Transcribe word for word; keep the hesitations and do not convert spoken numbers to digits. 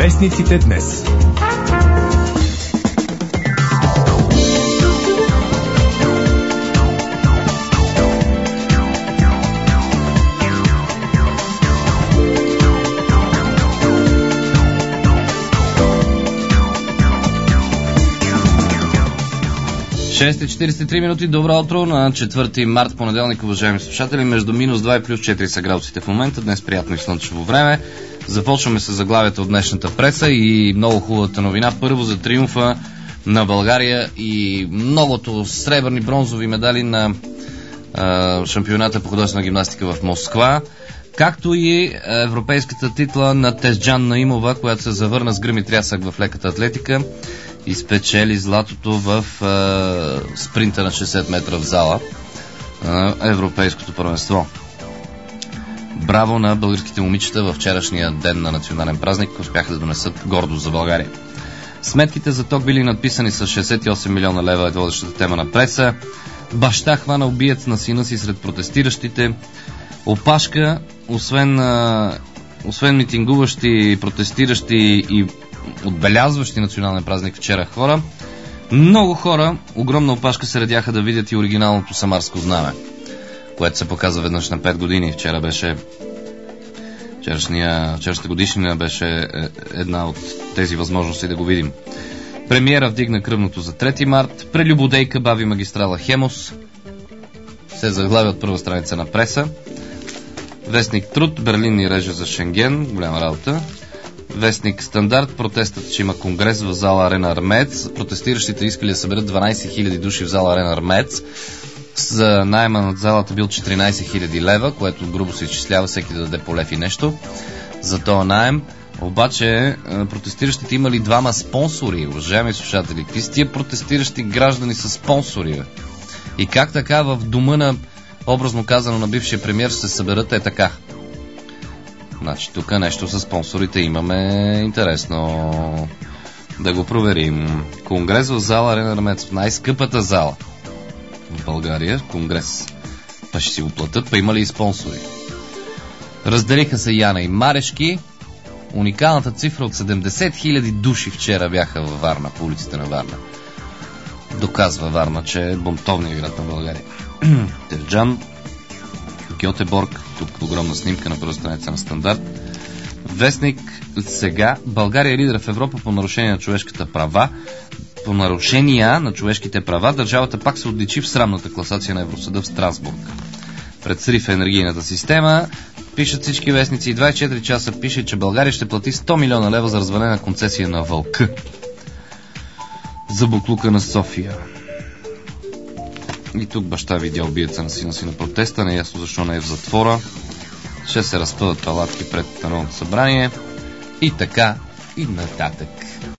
Вестниците днес. шест и четирийсет и три минути, добро утро на четвърти март, понеделник, уважаеми слушатели. Между минус два и плюс четири са градусите в момента. Днес приятно и слънчево време. Започваме с заглавията от днешната преса и много хубавата новина. Първо за триумфа на България и многото сребърни, бронзови медали на а, шампионата по художествена гимнастика в Москва, както и европейската титла на Тезджан Наимова, която се завърна с гръм и трясък в леката атлетика и спечели златото в е, спринта на шейсет метра в зала на европейското първенство. Браво на българските момичета във вчерашния ден на национален празник, успяха да донесат гордост за България. Сметките за ток били надписани с шейсет и осем милиона лева, е водещата тема на преса. Баща хвана убиец на сина си сред протестиращите. Опашка, освен, е, освен митингуващи, протестиращи и отбелязващи национален празник вчера хора, много хора, огромна опашка, се редяха да видят и оригиналното самарско знаме, което се показва веднъж на пет години. Вчера беше вчерашния, вчерашната годишнина беше една от тези възможности да го видим. Премиера вдигна кръвното за трети март. Прелюбодейка бави магистрала Хемос. Се заглавя от първа страница на преса. Вестник Труд, Берлин ни реже за Шенген, голяма работа. Вестник Стандарт, протестът, че има конгрес в зала Арена Армеец. Протестиращите искали да съберат дванайсет хиляди души в зала Арена Армеец. За найема над залата бил четиринайсет хиляди лева, което грубо се изчислява всеки да даде по лев и нещо за този наем. Обаче протестиращите имали двама спонсори, уважаеми слушатели. Какви са тия протестиращи граждани са спонсори, бе? И как така в дома на, образно казано, на бившия премиер ще се съберат е така? Значи тук нещо с спонсорите имаме интересно да го проверим. Конгрес в зала Арена Армеец, в най-скъпата зала в България. Конгрес. Па ще си го платят, па има ли и спонсори? Разделиха се Яна и Марешки. Уникалната цифра от седемдесет хиляди души вчера бяха във Варна, по улиците на Варна. Доказва Варна, че е бунтовният град на България. Тезджан, Гьотеборг, тук огромна снимка на първа страница на Стандарт. Вестник сега. България е лидер в Европа по нарушение на човешката права. По нарушения на човешките права държавата пак се отличи в срамната класация на Евросъда в Страсбург. Пред срив енергийната система, пишат всички вестници, и двайсет и четири часа пише, че България ще плати сто милиона лева за развалена концесия на Вълка за буклука на София. И тук баща видя убиеца на сина си на протеста, не е ясно защо не е в затвора. Ще се разпъват палатки пред Народното събрание и така и нататък.